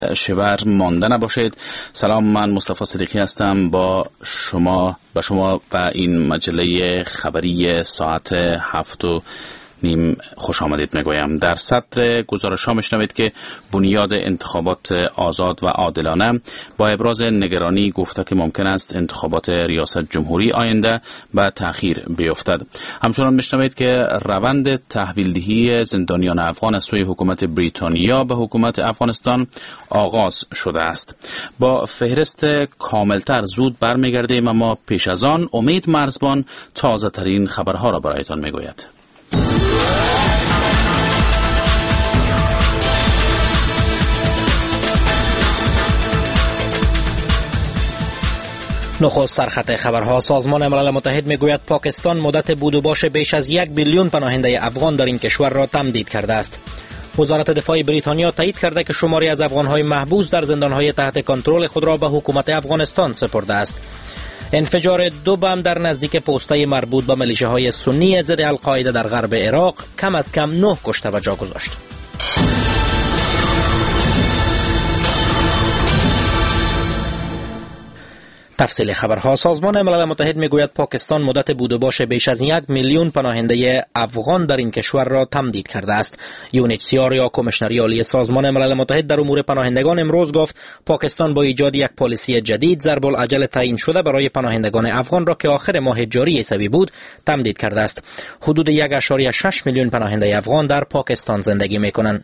شبر مانده نباشید. سلام، من مصطفی صدیقی هستم. با شما و این مجله خبری ساعت 7:30 خوش آمدید میگویم. در سطر گزارش ها میشنوید که بنیاد انتخابات آزاد و عادلانه با ابراز نگرانی گفته که ممکن است انتخابات ریاست جمهوری آینده به تأخیر بیفتد. همچنان میشنوید که روند تحویلدهی زندانیان افغان از سوی حکومت بریتانیا به حکومت افغانستان آغاز شده است. با فهرست کاملتر زود برمیگردیم، اما پیش از آن امید مرزبان تازه ترین خبرها را برایتان میگوید. نخست سرخط خبرها. سازمان ملل متحد میگوید پاکستان مدت بود و باش بیش از 1 میلیون پناهنده افغان در این کشور را تمدید کرده است. وزارت دفاع بریتانیا تایید کرده که شماری از افغانهای محبوس در زندانهای تحت کنترل خود را به حکومت افغانستان سپرده است. انفجار 2 بم در نزدیک پست‌های مربوط به میلیشه‌های سنی ضد القاعده در غرب عراق کم از کم 9 کشته و جا گذاشت. تفصیل خبرها. سازمان ملل متحد میگوید پاکستان مدت بود و باش بیش از 1 میلیون پناهنده افغان در این کشور را تمدید کرده است. UNHCR یا کمیشنری عالی سازمان ملل متحد در امور پناهندگان امروز گفت پاکستان با ایجاد یک پالیسی جدید ضرب العجل تعیین شده برای پناهندگان افغان را که آخر ماه جاری عیسوی بود تمدید کرده است. حدود 1.6 میلیون پناهنده افغان در پاکستان زندگی میکنند.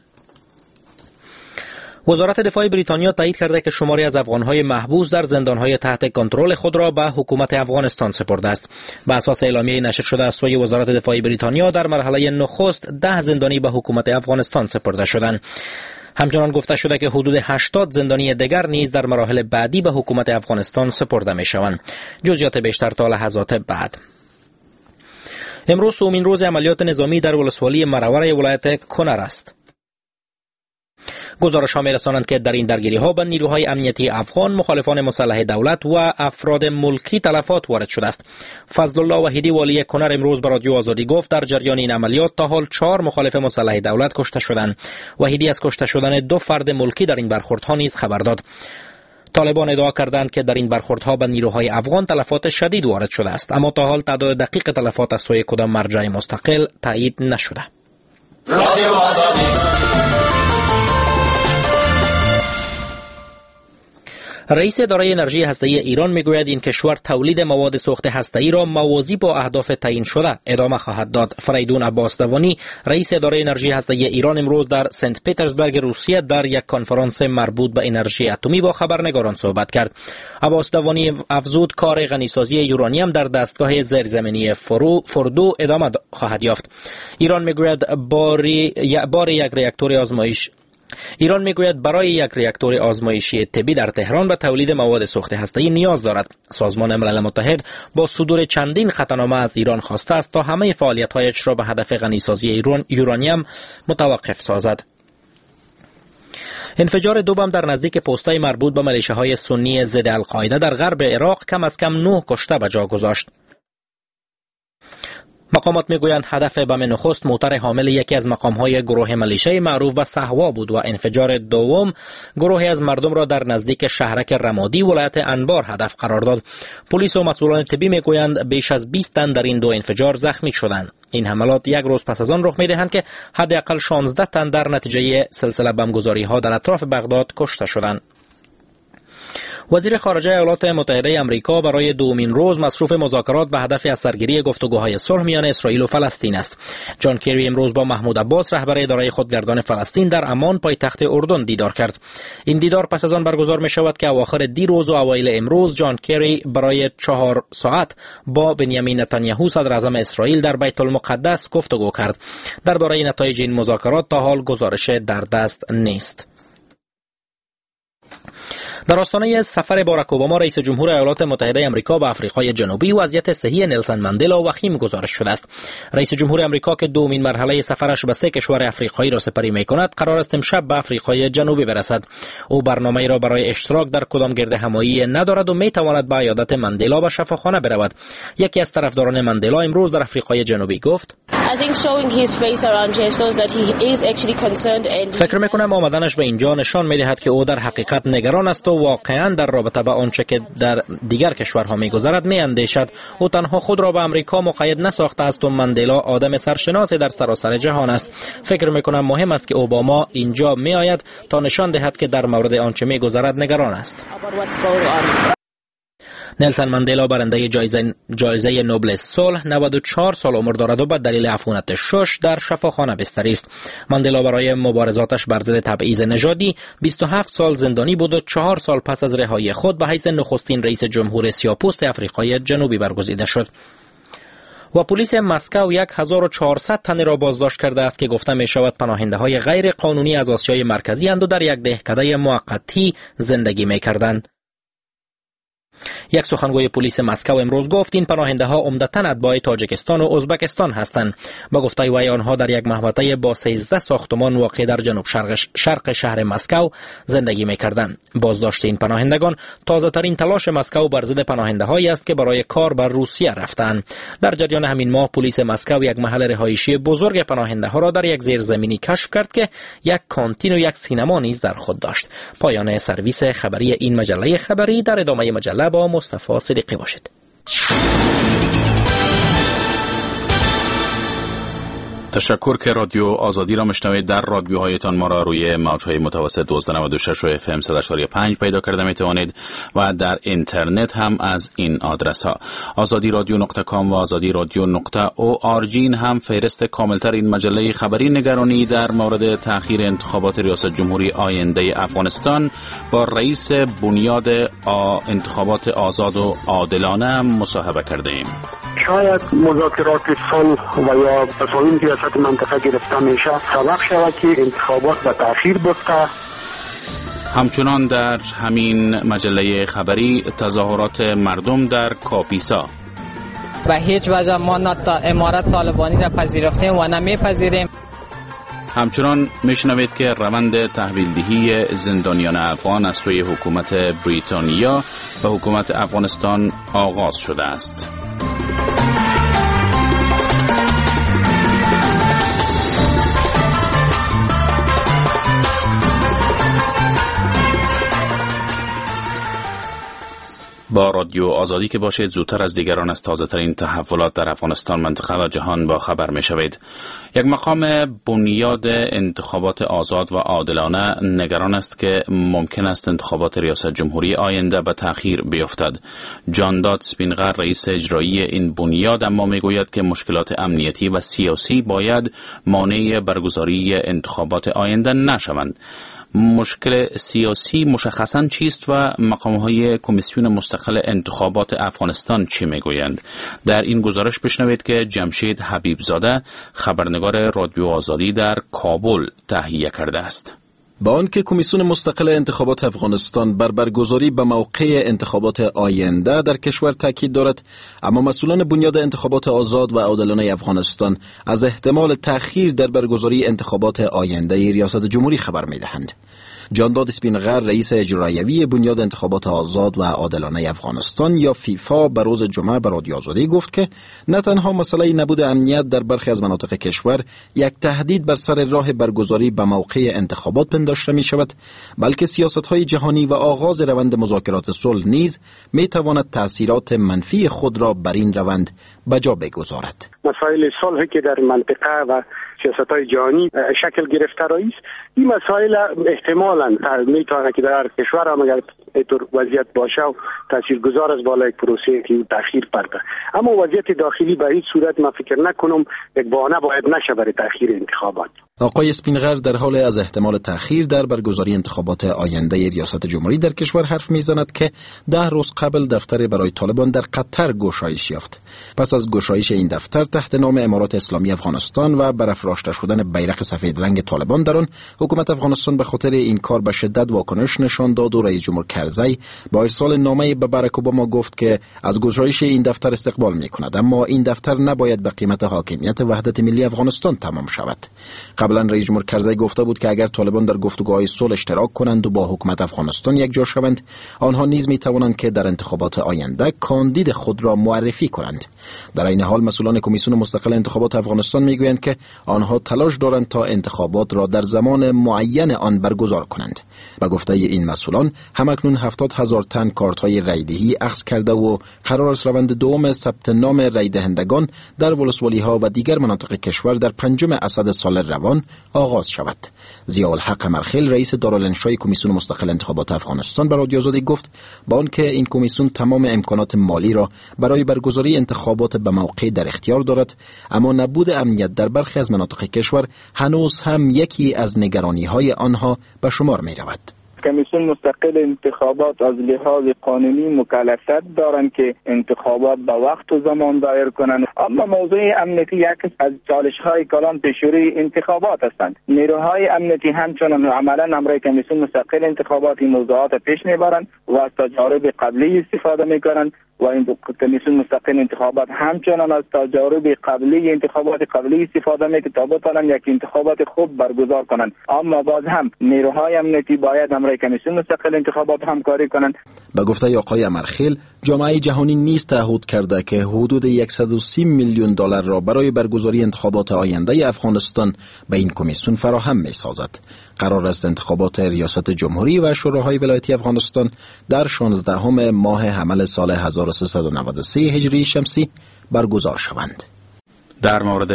وزارت دفاع بریتانیا تایید کرده که شماری از افغانهای محبوس در زندانهای تحت کنترل خود را به حکومت افغانستان سپرده است. به اساس اعلامیه نشر شده از سوی وزارت دفاع بریتانیا در مرحله نخست 10 زندانی به حکومت افغانستان سپرده شدند. همچنان گفته شده که حدود 80 زندانی دیگر نیز در مراحل بعدی به حکومت افغانستان سپرده می شوند. جزئیات بیشتر تا لحظات بعد. امروز سومین روز عملیات نظامی در ولسوالی مرور ولایت کنر است. گزارش‌ها می‌رسانند که در این درگیری‌ها به نیروهای امنیتی افغان، مخالفان مسلح دولت و افراد ملکی تلفات وارد شده است. فضل الله وحیدی والی کنر امروز به رادیو آزادی گفت در جریان این عملیات تا حال 4 مخالف مسلح دولت کشته شدند. وحیدی از کشته شدن 2 فرد ملکی در این برخوردها نیز خبر داد. طالبان ادعا کردند که در این برخوردها به نیروهای افغان تلفات شدید وارد شده است، اما تا حال تعداد دقیق تلفات از سوی کدام مرجع مستقل تایید نشده. رادیو آزادی. رئیس اداره انرژی هسته‌ای ایران میگوید این کشور تولید مواد سوخت هسته‌ای را موازی با اهداف تعیین شده ادامه خواهد داد. فریدون عباس دوانی رئیس اداره انرژی هسته‌ای ایران امروز در سنت پترزبورگ روسیه در یک کنفرانس مربوط به انرژی اتمی با خبرنگاران صحبت کرد. عباس دوانی افزود کار غنیسازی یورانیم در دستگاه زیرزمینی فردو ادامه خواهد یافت. ایران میگوید برای یک راکتور آزمایشی طبی در تهران به تولید مواد سوخت هسته‌ای نیاز دارد. سازمان ملل متحد با صدور چندین خطرنامه از ایران خواسته است تا همه فعالیت‌هایش را به هدف غنیسازی یورانیم متوقف سازد. انفجار 2 بم در نزدیک پست‌های مربوط به میلیشه‌های سنی ضد القاعده در غرب عراق کم از کم 9 کشته به جا گذاشت. مقامات میگویند هدف بم نخست موتر حامل یکی از مقام‌های گروه ملیشه معروف به صحوا بود و انفجار دوم گروهی از مردم را در نزدیک شهرک رمادی ولایت انبار هدف قرار داد. پلیس و مسئولان طبی میگویند بیش از 20 تن در این 2 انفجار زخمی شدند. این حملات یک روز پس از آن رخ می‌دهند که حداقل 16 تن در نتیجه سلسله بمبگذاری‌ها در اطراف بغداد کشته شدند. وزیر خارجه ایالات متحده آمریکا برای دومین روز مصروف مذاکرات به هدف از سرگیری گفتگوهای صلح میان اسرائیل و فلسطین است. جان کری امروز با محمود عباس رهبر اداره خودگردان فلسطین در عمان پایتخت اردن دیدار کرد. این دیدار پس از آن برگزار می شود که اواخر دیروز و اوایل امروز جان کری برای 4 ساعت با بنیامین نتانیاهو صدر اعظم اسرائیل در بیت المقدس گفتگو کرد. درباره نتایج این مذاکرات تا حال گزارش در دست نیست. در آستانه سفر باراک اوباما رئیس جمهور ایالات متحده آمریکا به آفریقای جنوبی وضعیت صحی نلسون ماندلا وخیم گزارش شده است. رئیس جمهور آمریکا که دومین مرحله سفرش به 3 کشور آفریقایی را سپری می‌کند قرار است امشب به آفریقای جنوبی برسد. او برنامه‌ای را برای اشتراک در کدام گردهمایی ندارد و می‌تواند به عیادت ماندلا به شفاخانه برود. یکی از طرفداران ماندلا امروز در آفریقای جنوبی گفت: فکر میکنم آمدنش به اینجا نشان میدهد که او در حقیقت نگران است و واقعا در رابطه با آنچه که در دیگر کشورها میگذرد میاندیشد. او تنها خود را به امریکا مقید نساخته است و ماندلا آدم سرشناسی در سراسر جهان است. فکر میکنم مهم است که اوباما اینجا میآید تا نشان دهد که در مورد آنچه میگذرد نگران است. نلسون ماندلا برنده جایزه نوبل صلح 94 سال عمر دارد و به دلیل عفونت شش در شفاخانه بستری است. ماندلا برای مبارزاتش بر ضد تبعیض نژادی 27 سال زندانی بود و 4 سال پس از رهایی خود به حیث نخستین رئیس جمهور سیاه‌پوست آفریقای جنوبی برگزیده شد. و پلیس مسکو 1400 تن را بازداشت کرده است که گفته می شود پناهنده های غیر قانونی از آسیای مرکزی اند و در یک دهکده موقتی زندگی می کردند. یک سخنگوی پلیس مسکو امروز گفت این پناهنده ها عمدتاً اتباع تاجیکستان و ازبکستان هستند. با گفته وی آنها در یک محوطه با 13 ساختمان واقع در جنوب شرق شهر مسکو زندگی می‌کردند. بازداشت این پناهندگان تازه ترین تلاش مسکو بر ضد پناهنده هایی است که برای کار بر روسیه رفتند. در جریان همین ماه پلیس مسکو یک محل رهایشی بزرگ پناهنده ها را در یک زیرزمینی کشف کرد که یک کانتین و یک سینما نیز در خود داشت. پایان سرویس خبری این مجله خبری. در ادامه مجله با مصطفی صدیقی باشید. تشکر که رادیو آزادی را میشنوید. در رادیوهایتان ما را روی موج‌های متوسط 1296 و FM 100.5 پیدا کرده میتوانید و در اینترنت هم از این آدرس ها azadiradio.com و azadiradio.org هم فهرست کاملتر این مجله خبری نگرانی در مورد تأخیر انتخابات ریاست جمهوری آینده افغانستان با رئیس بنیاد انتخابات آزاد و عادلانه مصاحبه کرده ایم. شاید مذاکرات صلح و یا تصامیم سیاست منطقه گرفته میشه سبب شود که انتخابات به تأخیر بیفته. همچنان در همین مجله خبری تظاهرات مردم در کاپیسا. و هیچ وجه ما نه امارت طالبانی را پذیرفتیم و نمیپذیریم. همچنان میشنوید که روند تحویلدهی زندانیان افغان از سوی حکومت بریتانیا به حکومت افغانستان آغاز شده است. با رادیو آزادی که باشید زودتر از دیگران از تازه ترین تحولات در افغانستان، منطقه و جهان با خبر می شوید. یک مقام بنیاد انتخابات آزاد و عادلانه نگران است که ممکن است انتخابات ریاست جمهوری آینده به تأخیر بیفتد. جان داد اسپینغر رئیس اجرایی این بنیاد اما می گوید که مشکلات امنیتی و سیاسی باید مانع برگزاری انتخابات آینده نشوند. مشکل سیاسی مشخصاً چیست و مقام‌های کمیسیون مستقل انتخابات افغانستان چی میگویند؟ در این گزارش بشنوید که جمشید حبیبزاده خبرنگار رادیو آزادی در کابل تهیه کرده است. با آنکه کمیسیون مستقل انتخابات افغانستان بر برگزاری به موقع انتخابات آینده در کشور تاکید دارد، اما مسئولان بنیاد انتخابات آزاد و عادلانه افغانستان از احتمال تأخیر در برگزاری انتخابات آینده ریاست جمهوری خبر می‌دهند. جان داد اسپینغر رئیس اجرایی بنیاد انتخابات آزاد و عادلانه افغانستان یا فیفا به روز جمعه به رادیو آزادی گفت که نه تنها مسئله نبود امنیت در برخی از مناطق کشور یک تهدید بر سر راه برگزاری به موقع انتخابات پنداشته می شود، بلکه سیاست‌های جهانی و آغاز روند مذاکرات صلح نیز می تواند تأثیرات منفی خود را بر این روند بجا بگذارد. مسائل صلحی که در منطقه و سیاست‌های جهانی شکل گرفته است، این مسائل احتمالاً میتونه که در کشور هم اگر اینطور وضعیت باشه و تاثیرگذار از بالای پروسه که تأخیر پرده، اما وضعیت داخلی به هیچ صورت من فکر نکنم یک بهانه باید نشه برای تأخیر انتخابات. آقای اسپینغر در حال از احتمال تأخیر در برگزاری انتخابات آینده ریاست جمهوری در کشور حرف میزند که 10 روز قبل دفتر برای طالبان در قطر گشایش یافت. پس از گشایش این دفتر تحت نام امارات اسلامی افغانستان و برافراشته شدن بیرق سفید رنگ طالبان در آن، حکومت افغانستان به خاطر این کار به شدت واکنش نشان داد و رئیس جمهور کرزی با ارسال نامه به باراک اوباما گفت که از گشایش این دفتر استقبال می‌کند، اما این دفتر نباید به قیمت حاکمیت وحدت ملی افغانستان تمام شود. قبلا رئیس جمهور کرزی گفته بود که اگر طالبان در گفتگوهای صلح اشتراک کنند و با حکومت افغانستان یک جا شوند، آنها نیز می توانند که در انتخابات آینده کاندید خود را معرفی کنند. در این حال مسئولان کمیسیون مستقل انتخابات افغانستان میگویند که آنها تلاش دارند تا انتخابات را در زمان معین آن برگزار کنند. به گفته این مسئولان، همکنون 70,000 تن کارت‌های رایدهی اخذ کرده و قرار است روند دوم ثبت نام رای دهندگان در ولسوالی‌ها و دیگر مناطق کشور در 5 اسد سال روان آغاز شود. ضیاءالحق امرخیل رئیس دارالانشای کمیسیون مستقل انتخابات افغانستان به رادیو آزادی گفت با آنکه این کمیسیون تمام امکانات مالی را برای برگزاری انتخابات به موقع در اختیار دارد، اما نبود امنیت در برخی از مناطق کشور هنوز هم یکی از نگرانی‌های آنها به شمار می‌رود. کمیسیون مستقل انتخابات از لحاظ قانونی مکلفیت دارند که انتخابات به وقت و زمان دایر کنند، اما موضوع امنیتی یکی از چالش‌های کلان پیشروی انتخابات هستند. نیروهای امنیتی همچنان عملاً امر کمیسیون مستقل انتخابات این موضوعات پیش میبرند و از تجارب قبلی استفاده میکنند و این کمیسیون مستقل انتخابات همچنان از تجارب قبلی انتخابات قبلی استفاده میکنند تا بتوانند یک انتخابات خوب برگزار کنند. اما باز هم نیروهای امنیتی باید امر کمیسیون مستقل انتخابات همکاری کنند. به گفته آقای امرخیل، جامعه جهانی نیز تعهد کرده که حدود 130 میلیون دلار را برای برگزاری انتخابات آینده افغانستان به این کمیسیون فراهم می‌سازد. قرار است انتخابات ریاست جمهوری و شوراهای ولایتی افغانستان در 16 ماه حمل سال 1393 هجری شمسی برگزار شوند. در مورد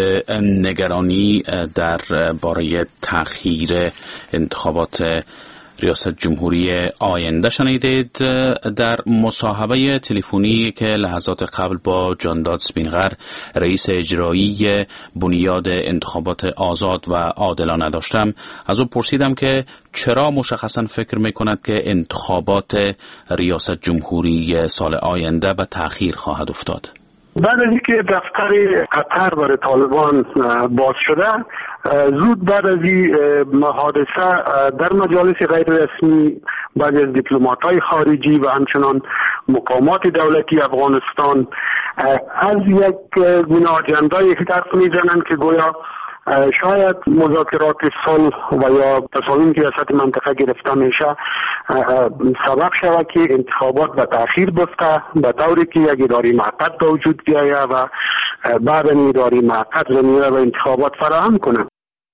نگرانی در باره تأخیر انتخابات ریاست جمهوری آینده شنیدید. در مصاحبه تلفنی که لحظات قبل با جانداد سپینغر رئیس اجرایی بنیاد انتخابات آزاد و عادلانه داشتم، از او پرسیدم که چرا مشخصا فکر میکند که انتخابات ریاست جمهوری سال آینده به تأخیر خواهد افتاد. بعد از اینکه دفتر قطر برای طالبان باز شده، زود بعد از این حادثه در مجالس غیر رسمی بعضی از دیپلمات‌های خارجی و همچنان مقامات دولتی افغانستان از یک گونه آجنده‌ای حرف میزنند که گویا شاید مذاکرات صلح و یا تصامیم که وسط منطقه گرفته میشه سبب شود که انتخابات به تأخیر بیفته، به طوری که یک اداره معقد به وجود بیاید و بعد این اداره معقد زمینه به انتخابات فراهم کنه.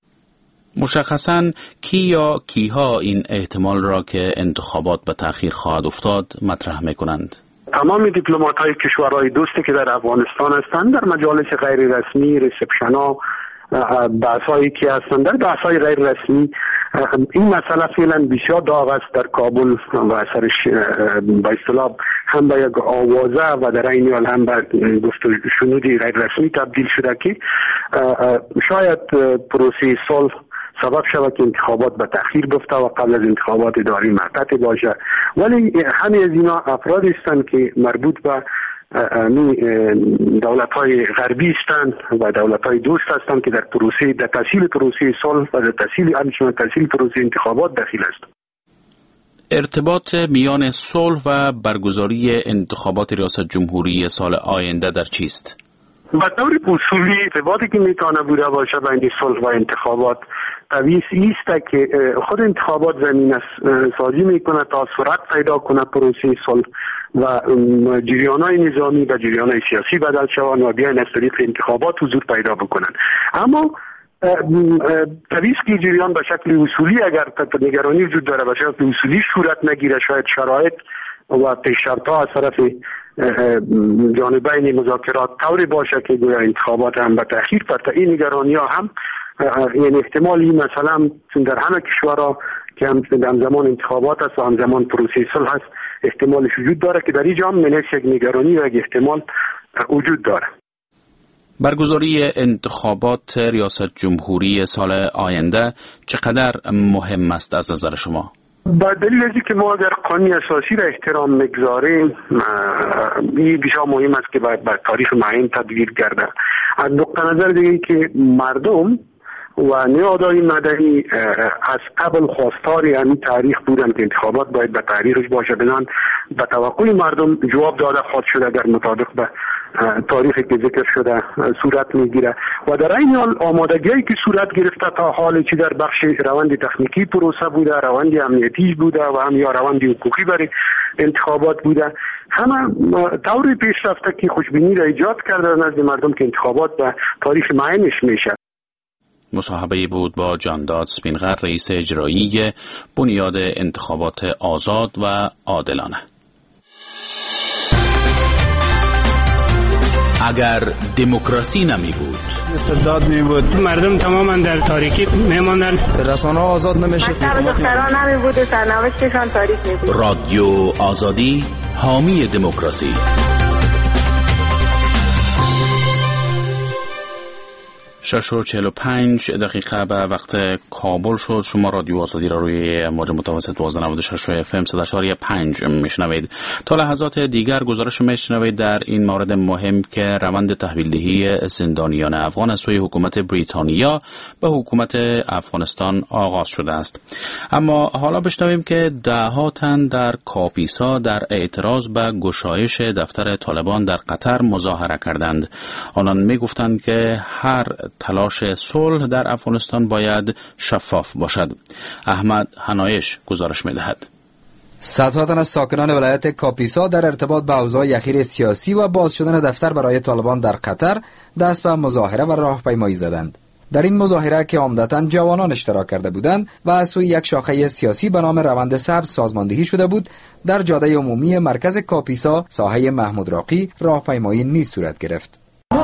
مشخصاً کی یا کیها این احتمال را که انتخابات به تأخیر خواهد افتاد مطرح میکنند؟ تمام دیپلمات‌های کشورهای دوستی که در افغانستان هستند در مجالس غیر رسمی، ریسپشن‌ها، بحثایی که هستند در بحث‌های غیر رسمی، این مسئله فعلا بسیار داغ است در کابل و سرش به اصطلاح هم به یک آوازه و در این حال هم به گفت و شنودی غیر رسمی تبدیل شده که شاید پروسه صلح سبب شود که انتخابات به تأخیر بیفته و قبل از انتخابات اداری معقد باشه. ولی همه از اینا افراد هستند که مربوط به دولت‌های غربی هستند و دولت‌های دوست هستند که در تسهیل پروسه صلح و در تسهیل پروسه انتخابات دخیل است. ارتباط میان صلح و برگزاری انتخابات ریاست جمهوری سال آینده در چیست؟ به طور اصولی ارتباطی که میتونه بوده باشه بین صلح و انتخابات طبیعی است که خود انتخابات زمینه سازی میکنه تا سرعت پیدا کنه پروسه صلح و جریان‌های نظامی و جریان‌های سیاسی بدل شوند و بیاین از طریق انتخابات حضور پیدا بکنن. اما طبیعی است که جریان به شکل اصولی اگر نگرانی وجود داره به شکل اصولی صورت نگیره، شاید شرایط و پیش‌شرط‌ها از طرف جانبین مذاکرات طوری باشه که گویا انتخابات هم به تأخیر برده. این نگرانی‌ها هم یعنی احتمالی مثلا در همه کشورها که هم زمان انتخابات است و هم زمان پروسه صلح است احتمالش وجود داره که در اینجا هم یک نگرانی و یک احتمال وجود داره. برگزاری انتخابات ریاست جمهوری سال آینده چقدر مهم است از نظر شما؟ با دلیل از که ما در قانون اساسی را احترام میگذاریم، این بسیار مهم است که به تاریخ معین تدویر گرده. از نقطه نظر دیگه که مردم و نهادهای مدنی از قبل خواستار همین تاریخ بودن که انتخابات باید به تاریخش باشه، بنان به توقع مردم جواب داده خواهد شده در مطابق به تاریخی که ذکر شده صورت میگیره و در این حال آمادگی‌ای که صورت گرفته تا حال چی در بخش روند تکنیکی پروسه بوده، روند امنیتی بوده و هم یا روند حقوقی برای انتخابات بوده، همه طوری پیش رفته که خوشبینی را ایجاد کرده نزد مردم که انتخابات به تاریخ معینش میشه. مصاحبه بود با جانداد سپینغر، رئیس اجرایی بنیاد انتخابات آزاد و عادلانه. اگر دموکراسی نمی بود، استبداد می بود، مردم تماما در تاریکی می ماندن، رسانه‌ها آزاد نمیشه، دختران نمی بود و سرنوشتشان تاریک می بود. رادیو آزادی حامی دموکراسی. 6:45 به وقت کابل شد. شما رادیو آزادی را روی موج متوسط 1296 FM 100.5 میشنوید. تا لحظات دیگر گزارش میشنوید در این مورد مهم که روند تحویلدهی زندانیان افغان از سوی حکومت بریتانیا به حکومت افغانستان آغاز شده است. اما حالا بشنویم که ده‌ها تن در کاپیسا در اعتراض به گشایش دفتر طالبان در قطر مظاهره کردند. آنان میگفتند که هر تلاش صلح در افغانستان باید شفاف باشد. احمد حنایش گزارش می‌دهد. صدها تن از ساکنان ولایت کاپیسا در ارتباط با اوضاع اخیر سیاسی و باز شدن دفتر برای طالبان در قطر دست به مظاهره و راهپیمایی زدند. در این مظاهره که عمدتاً جوانان اشتراک کرده بودند و از سوی یک شاخه سیاسی به نام روند سبز سازماندهی شده بود، در جاده عمومی مرکز کاپیسا ساحه محمود راقی راهپیمایی نیز صورت گرفت.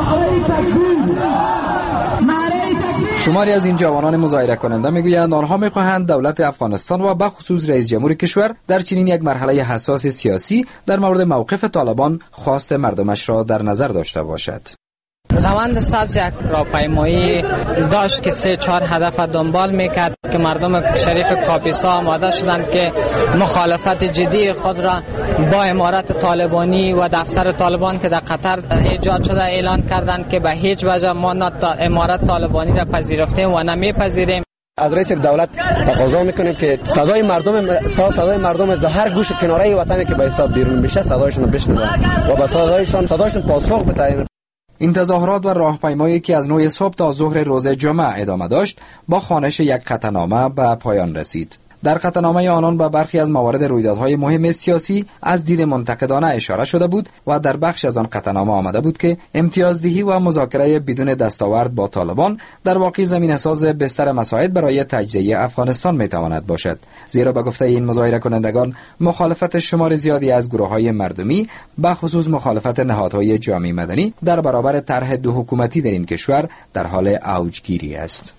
شماری از این جوانان مظاهره کننده میگویند آنها میخواهند دولت افغانستان و به خصوص رئیس جمهور کشور در چنین یک مرحله حساس سیاسی در مورد موقف طالبان خواست مردمش را در نظر داشته باشد. روند سبز یک راهپیمایی داشت که 3-4 هدف دنبال میکرد که مردم شریف کاپیسا آماده شدند که مخالفت جدی خود را با امارت طالبانی و دفتر طالبان که در قطر ایجاد شده اعلان کردند که به هیچ وجه ما نه امارت طالبانی را پذیرفتیم و نمیپذیریم. از رئیس دولت تقاضا میکنیم که صدای مردم از هر گوش و کناره وطنی که به حساب بیرون بشه صدایشون بشنوند و به صدایشون پاسخ بدهند. این تظاهرات و راهپیمایی که از 9 صبح تا ظهر روز جمعه ادامه داشت با خوانش یک قطعنامه به پایان رسید. در قطعنامه آنان به برخی از موارد رویدادهای مهم سیاسی از دید منتقدانه اشاره شده بود و در بخش از آن قطعنامه آمده بود که امتیازدهی و مذاکره بدون دستاورد با طالبان در واقع زمینه‌ساز بستر مساعد برای تجزیه افغانستان میتواند باشد، زیرا به گفته این مظاهره کنندگان مخالفت شمار زیادی از گروه‌های مردمی به خصوص مخالفت نهادهای جامعه مدنی در برابر طرح دو حکومتی در این کشور در حال اوجگیری است.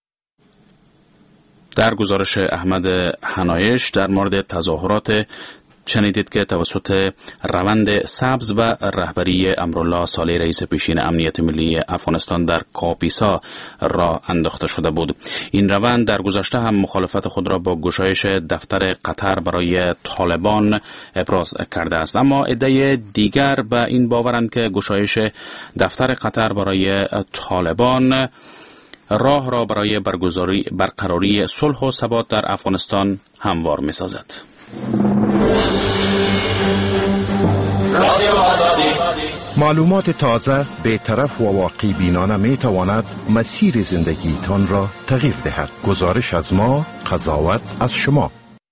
در گزارش احمد حنایش در مورد تظاهرات شنیدید که توسط روند سبز و رهبری امرالله صالح رئیس پیشین امنیت ملی افغانستان در کاپیسا راه انداخته شده بود. این روند در گذشته هم مخالفت خود را با گشایش دفتر قطر برای طالبان ابراز کرده است، اما عده دیگر به این باورند که گشایش دفتر قطر برای طالبان راه را برای برقراری صلح و ثبات در افغانستان هموار می‌سازد. معلومات تازه، بی‌طرف و واقع بینانه می‌تواند مسیر زندگیتان را تغییر دهد. گزارش از ما، قضاوت از شما.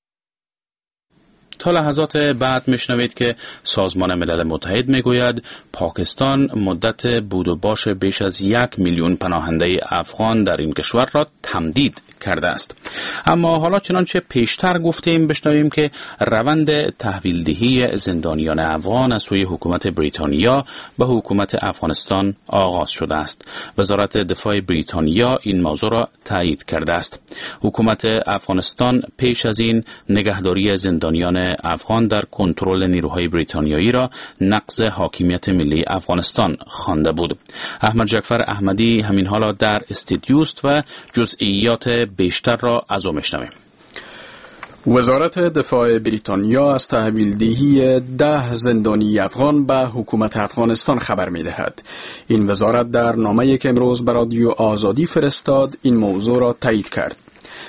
تا لحظات بعد میشنوید که سازمان ملل متحد میگوید پاکستان مدت بود و باش بیش از 1 میلیون پناهنده افغان در این کشور را تمدید کرده است. اما حالا چنانچه پیشتر گفتیم بشنویم که روند تحویلدهی زندانیان افغان از سوی حکومت بریتانیا به حکومت افغانستان آغاز شده است. وزارت دفاع بریتانیا این موضوع را تایید کرده است. حکومت افغانستان پیش از این نگهداری زندانیان افغان در کنترل نیروهای بریتانیایی را نقض حاکمیت ملی افغانستان خوانده بود. احمد جعفر احمدی همین حالا در استودیوست و جزئیات بیشتر را از او میشنویم. وزارت دفاع بریتانیا از تحویلدهی 10 زندانی افغان به حکومت افغانستان خبر می‌دهد. این وزارت در نامه‌ای که امروز به رادیو آزادی فرستاد این موضوع را تایید کرد.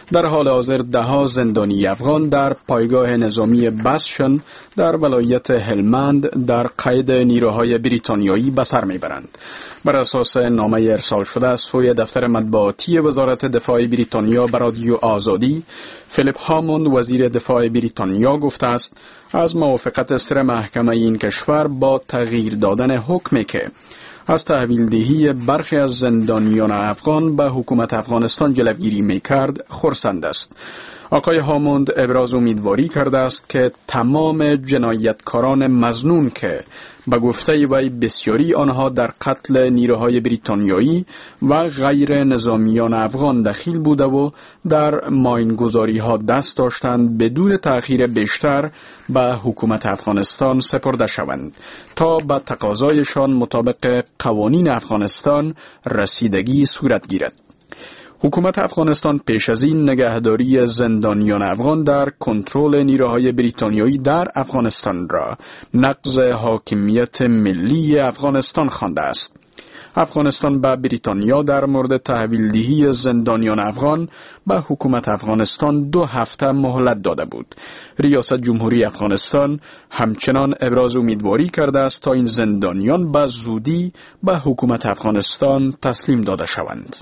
در حال حاضر 10 زندانی افغان در پایگاه نظامی بسشن در ولایت هلمند در قید نیروهای بریتانیایی به سر میبرند. بر اساس نامه ارسال شده از سوی دفتر مطبوعاتی وزارت دفاع بریتانیا به رادیو آزادی، فیلیپ هاموند وزیر دفاع بریتانیا گفته است از موافقت سر محکمه این کشور با تغییر دادن حکمی که از تحویل دهی برخی از زندانیان افغان به حکومت افغانستان جلوگیری میکرد خرسند است. آقای هاموند ابراز امیدواری کرده است که تمام جنایتکاران مظنون که به گفته وی بسیاری آنها در قتل نیروهای بریتانیایی و غیر نظامیان افغان دخیل بوده و در ماینگذاری ها دست داشتند بدون تأخیر بیشتر به حکومت افغانستان سپرده شوند تا به تقاضایشان مطابق قوانین افغانستان رسیدگی صورت گیرد. حکومت افغانستان پیش از این نگهداری زندانیان افغان در کنترل نیروهای بریتانیایی در افغانستان را نقض حاکمیت ملی افغانستان خوانده است. افغانستان به بریتانیا در مورد تحویل دهی زندانیان افغان به حکومت افغانستان 2 هفته مهلت داده بود. ریاست جمهوری افغانستان همچنان ابراز امیدواری کرده است تا این زندانیان به زودی به حکومت افغانستان تسلیم داده شوند.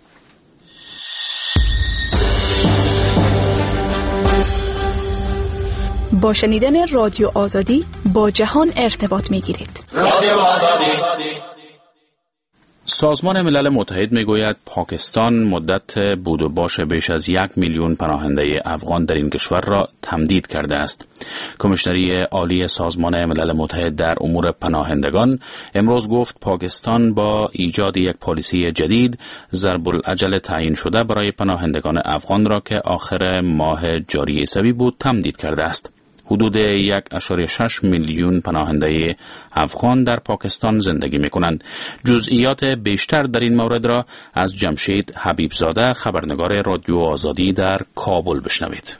با شنیدن رادیو آزادی با جهان ارتباط می‌گیرید. رادیو آزادی. سازمان ملل متحد میگوید پاکستان مدت بود و باش بیش از 1 میلیون پناهنده افغان در این کشور را تمدید کرده است. کمیشنری عالی سازمان ملل متحد در امور پناهندگان امروز گفت پاکستان با ایجاد یک پالیسی جدید ضرب العجل تعیین شده برای پناهندگان افغان را که آخر ماه جاری عیسوی بود تمدید کرده است. حدود 1.6 میلیون پناهنده افغان در پاکستان زندگی می‌کنند. جزئیات بیشتر در این مورد را از جمشید حبیبزاده خبرنگار رادیو آزادی در کابل بشنوید.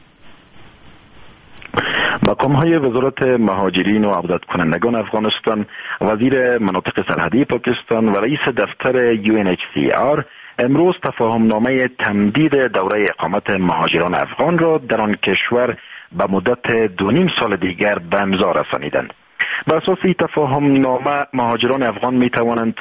مقام‌های وزارت مهاجرین و عودت کنندگان افغانستان، وزیر مناطق سرحدی پاکستان و رئیس دفتر UNHCR امروز تفاهمنامه تمدید دوره اقامت مهاجران افغان را در آن کشور به مدت 2.5 سال دیگر به امضا رسانیدند. بر اساس این تفاهمنامه مهاجران افغان می توانند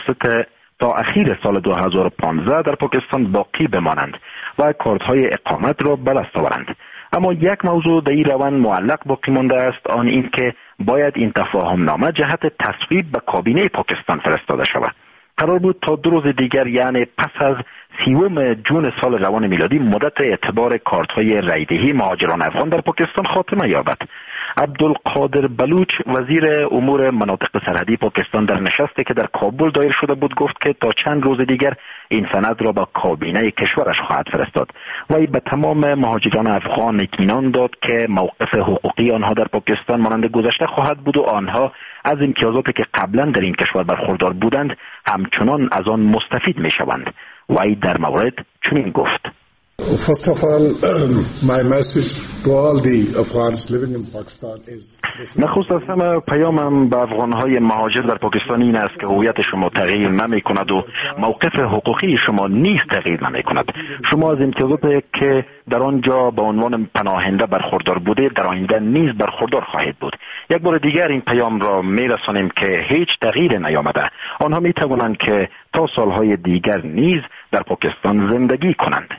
تا اخیر سال 2015 در پاکستان باقی بمانند و کارت‌های اقامت را به دست آورند. اما یک موضوع در این روند معلق باقی مانده است، آن این که باید این تفاهمنامه جهت تصویب به کابینه پاکستان فرستاده شود. قرار بود تا 2 روز دیگر، یعنی پس از 30 جون سال روان میلادی، مدت اعتبار کارت‌های رایدهی مهاجران افغان در پاکستان خاتمه یابد. عبدالقادر بلوچ وزیر امور مناطق سرحدی پاکستان در نشستی که در کابل دایر شده بود گفت که تا چند روز دیگر این سند را به کابینه کشورش خواهد فرستاد. وی به تمام مهاجران افغان اطمینان داد که موقف حقوقی آنها در پاکستان مانند گذشته خواهد بود و آنها از امتیازاتی که قبلا در این کشور برخوردار بودند همچنان از آن مستفید می شوند. وی در مورد چنین گفت: First of all, my message to all the Afghans living in Pakistan is نخست از همه پیامم به افغانهای مهاجر در پاکستان این است که هویت شما تغییر نمی کند و موقف حقوقی شما نیز تغییر نمی کند. شما از امتیازاتی که در آنجا به عنوان پناهنده برخوردار بوده در آینده نیز برخوردار خواهید بود. یک بار دیگر این پیام را می رسانیم که هیچ تغییر نیامده. آنها می توانند که تا سالهای دیگر نیز در پاکستان زندگی کنند.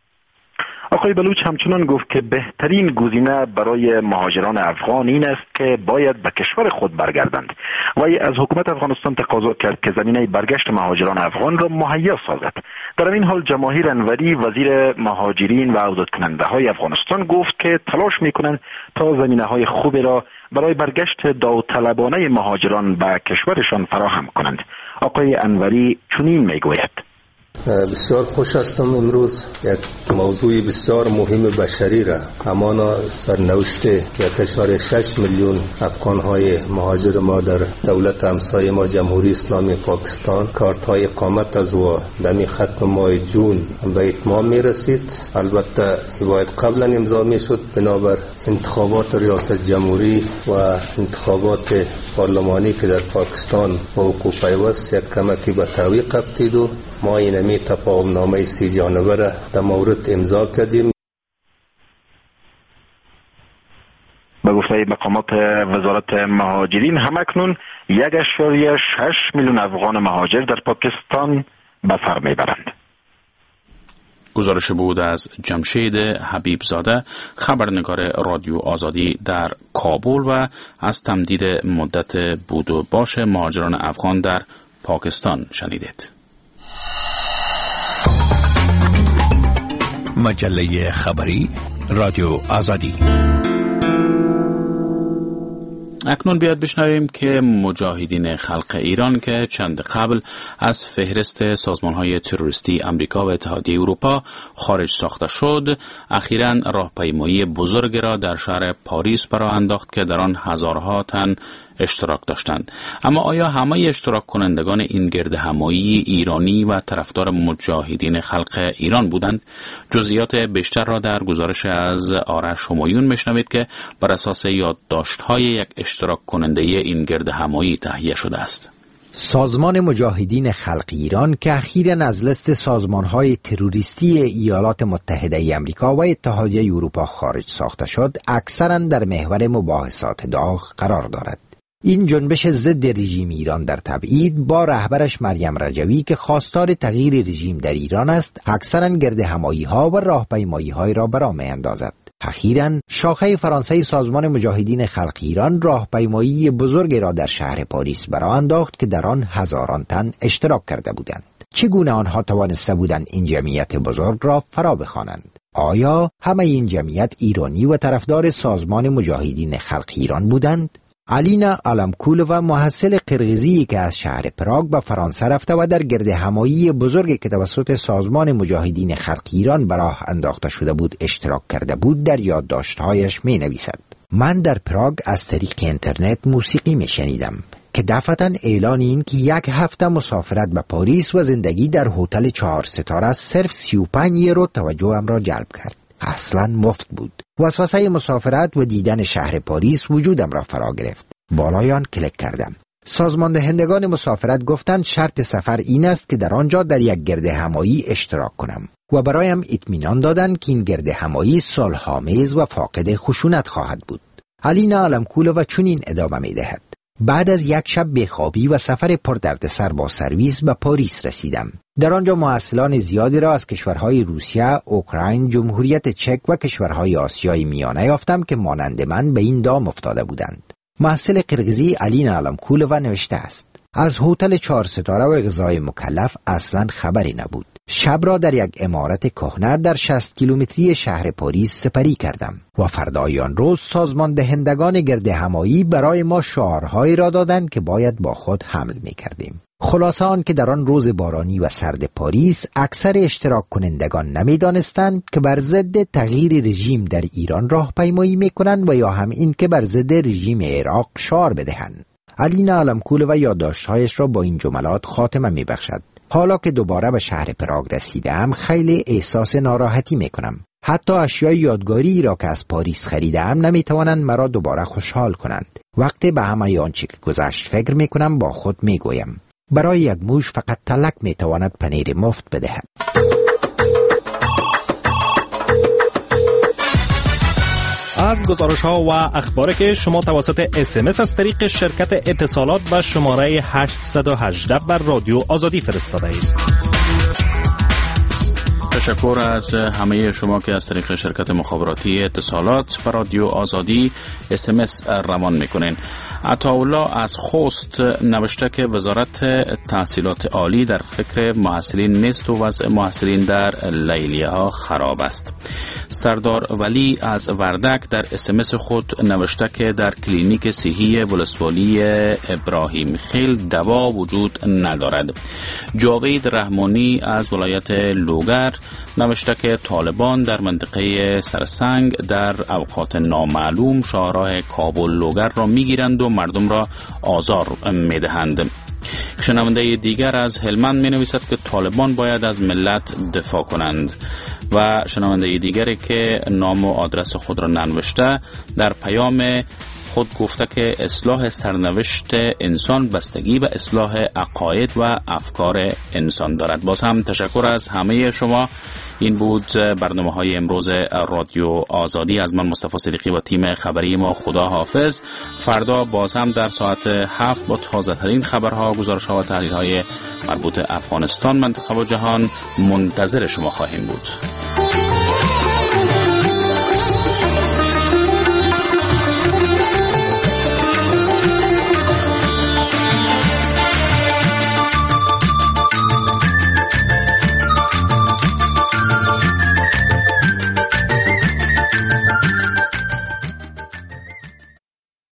آقای بلوچ همچنان گفت که بهترین گزینه برای مهاجران افغان این است که باید به کشور خود برگردند. وی از حکومت افغانستان تقاضا کرد که زمینه برگشت مهاجران افغان را مهیا سازد. در این حال جماهیر انوری وزیر مهاجرین و عودت کننده های افغانستان گفت که تلاش میکنند تا زمینه های خوبی را برای برگشت داوطلبانه مهاجران به کشورشان فراهم کنند. آقای انوری چنین میگوید: بسیار خوش هستم امروز یک موضوع بسیار مهم بشری را، همانا سرنوشت 1.6 میلیون افغان‌های مهاجر ما در دولت همسایه ما جمهوری اسلامی پاکستان کارت‌های اقامت از و دمی ختم ماه جون به اتمام می‌رسید. البته باید قبلا امضا می‌شد، بنابر انتخابات ریاست جمهوری و انتخابات پارلمانی که در پاکستان وقوع پیوست یک کمکی به تعویق افتید و ما اینمی تفاهم نامه 3 جانبه را در مورد امضا کردیم. به گفته مقامات وزارت مهاجرین همکنون 1.6 میلیون افغان مهاجر در پاکستان به سر میبرند. گزارش بود از جمشید حبیب زاده، خبرنگار رادیو آزادی در کابل و از تمدید مدت بود و باش مهاجران افغان در پاکستان شنیدید. مجله خبری رادیو آزادی. اکنون بیاد بشنویم که مجاهدین خلق ایران که چند قبل از فهرست سازمان‌های تروریستی امریکا و اتحادیه اروپا خارج ساخته شد، اخیراً راهپیمایی بزرگ را در شهر پاریس برآ انداخت که در آن هزارها تن اشتراک داشتند. اما آیا همه اشتراک کنندگان این گردهمایی ایرانی و طرفدار مجاهدین خلق ایران بودند؟ جزئیات بیشتر را در گزارش از آرش همایون میشنوید که بر اساس یادداشت‌های یک اشتراک کننده این گردهمایی تهیه شده است. سازمان مجاهدین خلق ایران که اخیراً از لیست سازمان‌های تروریستی ایالات متحده آمریکا و اتحادیه اروپا خارج ساخته شد، اکثراً در محور مباحثات داغ قرار دارد. این جنبش ضد رژیم ایران در تبعید با رهبرش مریم رجوی که خواستار تغییر رژیم در ایران است، اکثراً گردهمایی‌ها و راهپیمایی‌های را برآ می‌اندازد. اخیراً شاخه فرانسوی سازمان مجاهدین خلق ایران راهپیمایی بزرگی را در شهر پاریس برآ انداخت که در آن هزاران تن اشتراک کرده بودند. چگونه آنها توانسته بودند این جمعیت بزرگ را فرا بخوانند؟ آیا همه این جمعیت ایرانی و طرفدار سازمان مجاهدین خلق ایران بودند؟ الینا آلامکولووا محصل قرقیزی که از شهر پراگ به فرانسه رفته و در گردهمایی بزرگی که توسط سازمان مجاهدین خلق ایران به راه انداخته شده بود اشتراک کرده بود، در یادداشت‌هایش می‌نویسد: من در پراگ از طریق اینترنت موسیقی می‌شنیدم که دفعتاً اعلان این که 1 هفته مسافرت به پاریس و زندگی در هتل 4 ستاره صرف 35 یورو توجهم را جلب کرد. اصلاً مفت بود. وسوسه مسافرت و دیدن شهر پاریس وجودم را فرا گرفت. بالای آن کلیک کردم. سازمان دهندگان مسافرت گفتند شرط سفر این است که در آنجا در یک گردهمایی اشتراک کنم و برایم اطمینان دادند که این گردهمایی صلح‌آمیز و فاقد خشونت خواهد بود. الینا آلامکولووا چنین ادامه می‌دهد: بعد از یک شب بیخوابی و سفر پردردسر با سرویس به پاریس رسیدم. در آنجا محصلان زیادی را از کشورهای روسیه، اوکراین، جمهوریت چک و کشورهای آسیای میانه یافتم که مانند من به این دام افتاده بودند. محصل قرقیزی الینا آلامکولووا نوشته است: از هتل 4 ستاره و غذای مکلف اصلاً خبری نبود. شب را در یک عمارت کهنه در 60 کیلومتری شهر پاریس سپری کردم و فردای آن روز سازمان دهندگان گردهمایی برای ما شعارهایی را دادند که باید با خود حمل می‌کردیم. خلاصه آن که در آن روز بارانی و سرد پاریس اکثر اشتراک کنندگان نمی‌دانستند که بر ضد تغییر رژیم در ایران راهپیمایی می‌کنند و یا هم این که بر ضد رژیم عراق شعار بدهند. الینا آلامکولووا یادداشت‌هایش را با این جملات خاتمه می‌بخشد: حالا که دوباره به شهر پراگ رسیدم خیلی احساس ناراحتی می‌کنم. حتی اشیای یادگاری را که از پاریس خریدم نمی‌توانند مرا دوباره خوشحال کنند. وقتی به همه آنچه که گذشت فکر می‌کنم با خود می‌گویم: برای یک موش فقط تلک می‌تواند پنیر مفت بدهد. از گزارش‌ها و اخباری که شما توسط SMS از طریق شرکت اتصالات به شماره 818 بر رادیو آزادی فرستاده اید. تشکر از همه شما که از طریق شرکت مخابراتی اتصالات بر رادیو آزادی SMS روان میکنین. عطاالله از خوست نوشته که وزارت تحصیلات عالی در فکر محصلین نیست و وضع محصلین در لیلیه ها خراب است. سردار ولی از وردک در SMS خود نوشته که در کلینیک صحی ولسوالی ابراهیم خیل دوا وجود ندارد. جاوید رحمانی از ولایت لوگر نوشته که طالبان در منطقه سرسنگ در اوقات نامعلوم شاهراه کابل لوگر را میگیرند و مردم را آزار میدهند. شنونده دیگر از هلمند می نویسد که طالبان باید از ملت دفاع کنند و شنونده دیگری که نام و آدرس خود را ننوشته در پیام خود گفته که اصلاح سرنوشت انسان بستگی به اصلاح عقاید و افکار انسان دارد. باز هم تشکر از همه شما. این بود برنامه‌های امروز رادیو آزادی. از من مصطفی صدیقی و تیم خبری ما خدا حافظ. فردا باز هم در ساعت 7 با تازه ترین خبرها، گزارش‌ها و تحلیل‌های مربوط افغانستان، منطقه و جهان منتظر شما خواهیم بود.